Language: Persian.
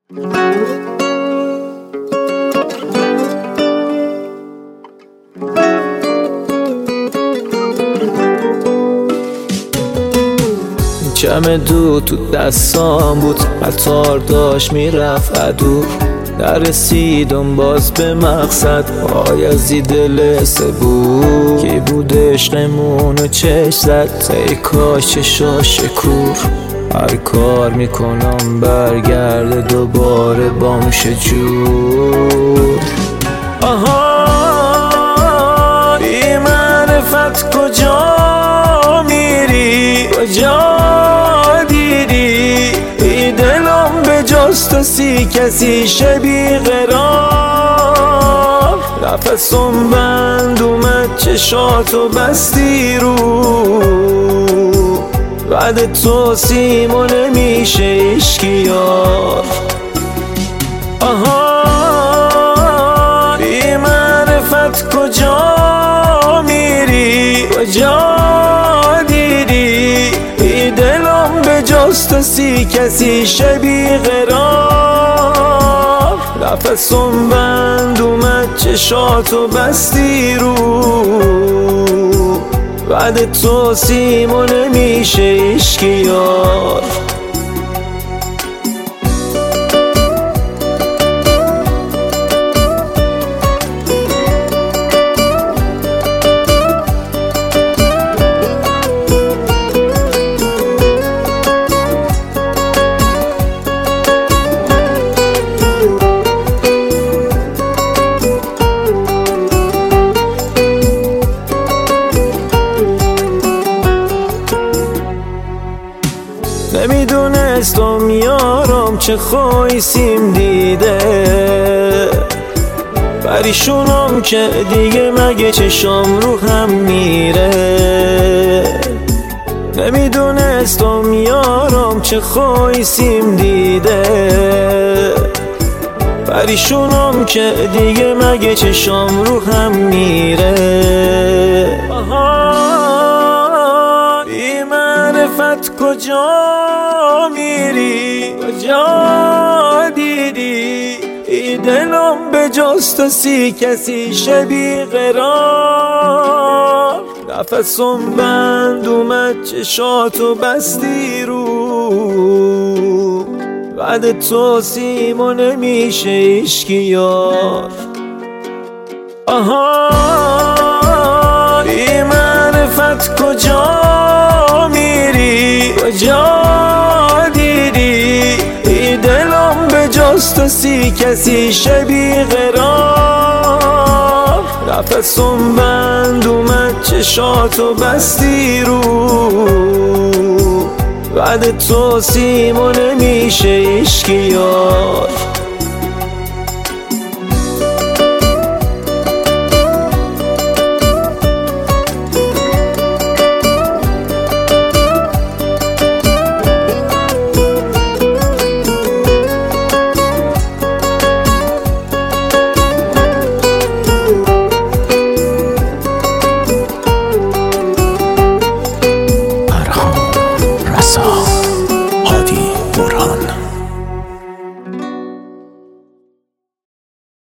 جمع دود تو دستام بود، قطار داشت میرفت عدو، نرسیدم باز به مقصد. بایزید دل سبور کی بود عشقمونو چشم زد، ای کاش چشاش کور. هر کار میکنم برگرده دوباره بام شه جور. آها بی معرفت کجا میری، کجا دیدی ای دلم به جز تو سی کسی شه بی قرار. نفسم بند اومد چشاتو بستی رو، بعد تو سیمو نمیشه عشقی یار. آها بی معرفت کجا میری، کجا دیدی ای دلم به جز تو سی کسی شه بی قرار. نفسم بند اومد چشاتو بستی رو، بعد تو سیمو نمیشه عشقی یار. نمیدونستم یارم چه خواهیسیم دیده، پریشونم که دیگه مگه چشم رو هم میره. نمیدونستم یارم چه خواهیسیم دیده، پریشونم که دیگه مگه چشم رو هم میره. بی معرفت کجا میری، کجا دیدی ای دلم به جز تو سی کسی شه بی قرار. نفسم بند اومد چشاتو بستی رو، بعد تو سیمو نمیشه عشقی یار. آها بی معرفت کجا میری، کجا دیدی ای دلم به جز تو سی کسی شه بی قرار. نفسم بند اومد چشاتو بستی رو، بعد تو سیمو نمیشه عشقی یار.